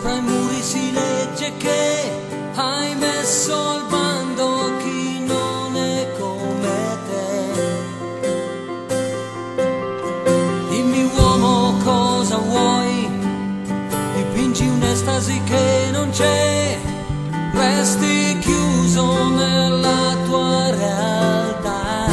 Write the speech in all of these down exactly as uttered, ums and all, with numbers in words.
Sopra i muri si legge che hai messo al bando chi non è come te. Dimmi uomo cosa vuoi, dipingi un'estasi che non c'è, resti chiuso nella tua realtà.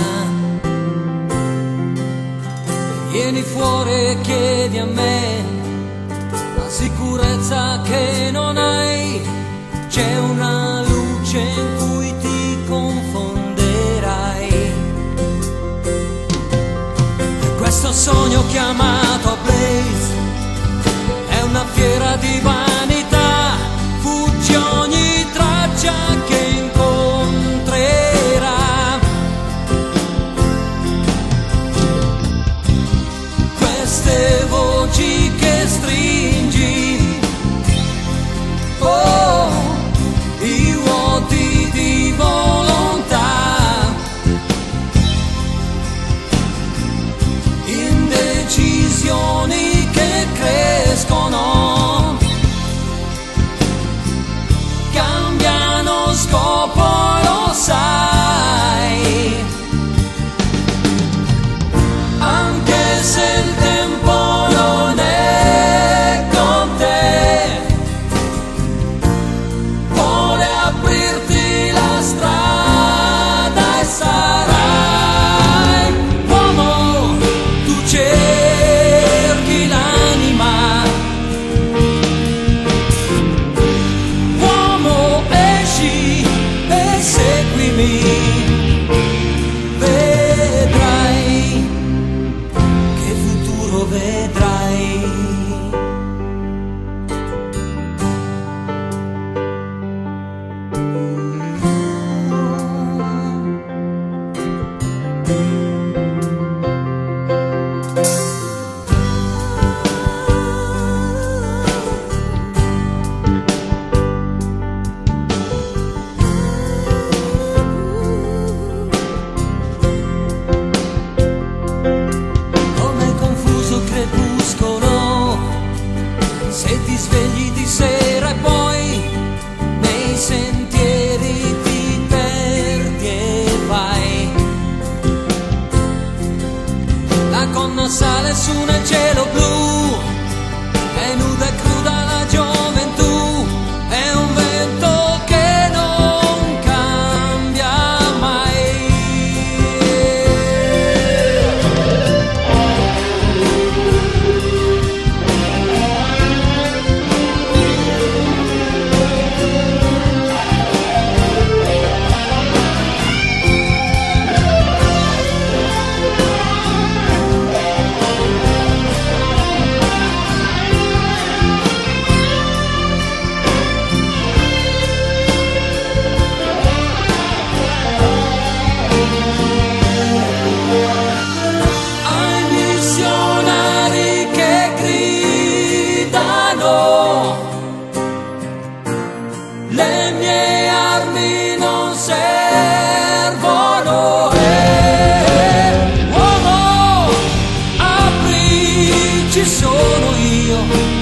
Vieni fuori e chiedi a me la sicurezza che non hai, c'è una luce in cui ti confonderai. Questo sogno chiamato Blaze è una fiera di vanità, fuggi ogni traccia che incontrerà. Queste voci che stringi, oh, i vuoti di volontà, indecisioni che crescono, cambiano scopo, lo sai, anche se il tempo non è con te, vuole aprirti la strada e sarai uomo, tu cerchi l'anima, uomo esci e seguimi, vedrai che futuro vedrai. Come confuso crepuscolo, se ti svegli di sera e poi nei sentieri ti perdi e vai. La gonna sale su nel cielo blu, è nuda e cruda la gioventù, è un vento che non cambia mai. Ai missionari che gridano, le mie armi non servono, eh, uomo, apri, ci sono io.